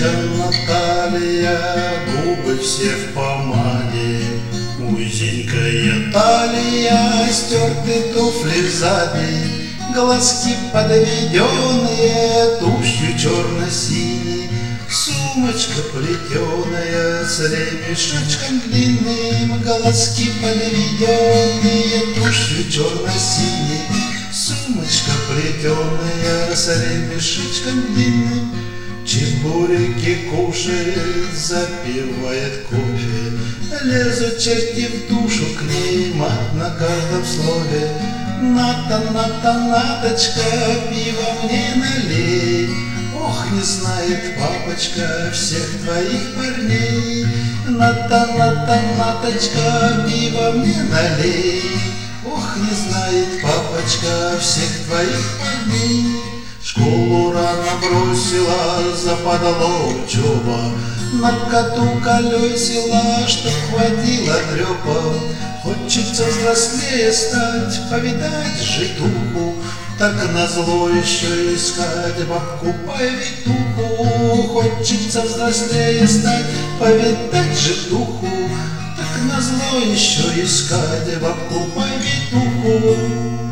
Сумочка Наталья, губы все в помаде, узенькая талия, стертые туфли сзади, глазки подведенные тушью черно-синей. Сумочка плетеная с ремешочком длинным, глазки подведенные тушью черно-синей. Сумочка плетеная с ремешочком длинным, чебурики кушает, запивает кофе. Лезут черти в душу, к ней мат на каждом слове. Ната, ната, наточка, пиво мне налей. Ох, не знает папочка всех твоих парней. Ната, ната, наточка, пиво мне налей. Ох, не знает папочка всех твоих парней. Школу рано бросила, западала учеба, на коту колесила, чтоб хватило трепа. Хочется взрослее стать, повидать житуху, так назло еще искать бабку-повитуху. Хочется взрослее стать, повидать житуху, так назло еще искать бабку-повитуху.